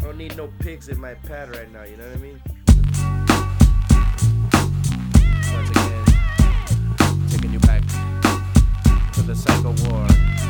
don't need no pigs in my pad right now, you know what I mean? Once again, taking you back to the Psycho War.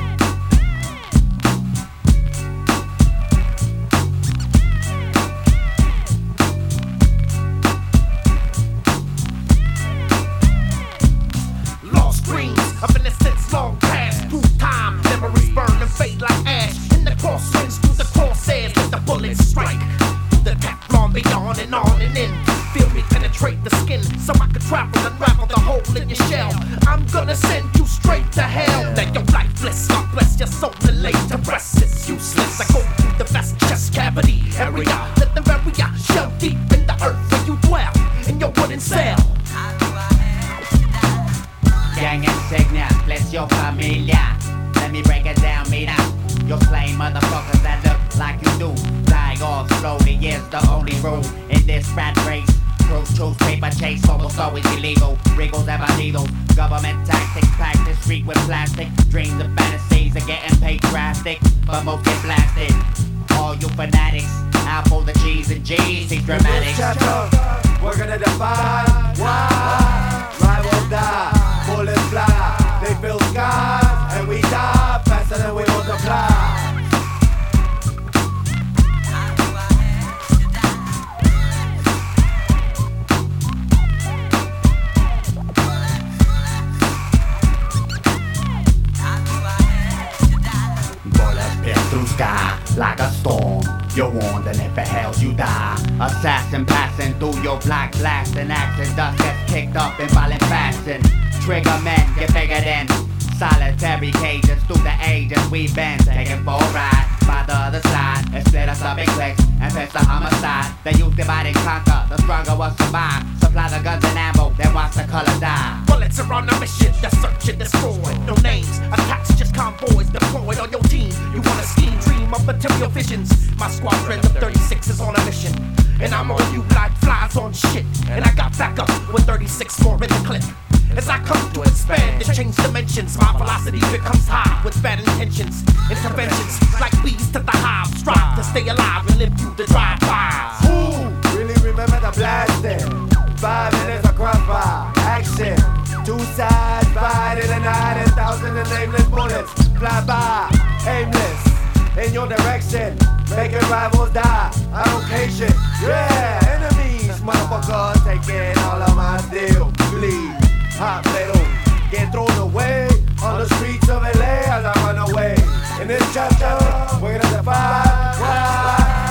Lost dreams of innocence long past. Through time, memories burn and fade like ash. In the crosswinds, through the crosshairs, let the bullets strike. Through the Teflon, beyond and on and in. Feel me penetrate the skin, so I can travel and unravel the hole in your shell. I'm gonna send you straight to hell. Let your lifeless, God bless your soul and lay to rest. It's useless. I go through the vast chest cavity area. Let the barrier shell deep in the earth where you dwell in your wooden cell. Gang insignia, bless your familia. Let me break it down, mira. You're slaying motherfuckers that look like you do. Dying off slowly is the only rule in this rat race. Truth, choose, paper chase, almost always illegal. Wriggles ever needles. Government tactics, pack the street with plastic. Dreams and fantasies are getting paid drastic, but most get blasted. All you fanatics, apple the cheese and G's, these dramatics. Chapter, we're gonna define why rivals die, bullets fly, they fill skies, and we die faster than we multiply. Bullets pierce through sky like a storm. You're warned, and if it hails, you die. Assassin passing through your block, blasting action. Dust gets kicked up in violent fashion. Trigger men get bigger than solitary cages. Through the ages we've been taken for a ride. By the other side, and split us up in cliques and fist the homicide. They use divide and conquer, the stronger will survive. Supply the guns and ammo, then watch the color die. Bullets are on a mission to search and destroy. No names attached, just convoys deployed on your team. You want a scheme, dream of material visions. My squadron of 36 is on a mission, and I'm on you like flies on shit. And I got back up with 36 more in the clip. As I come to expand and change dimensions, my velocity becomes high with bad intentions. Interventions like bees to the hive. Strive to stay alive and live through the drive-bys. Who really remember the blasting? 5 minutes of crossfire, action. 2 sides fight in the night, and thousands of nameless bullets fly by, aimless in your direction, making rivals die. I'm impatient, yeah, enemies, motherfuckers taking all of my steel. Bleed, hot metal, get thrown away on the streets of LA as I run away. In this chapter, we're gonna define why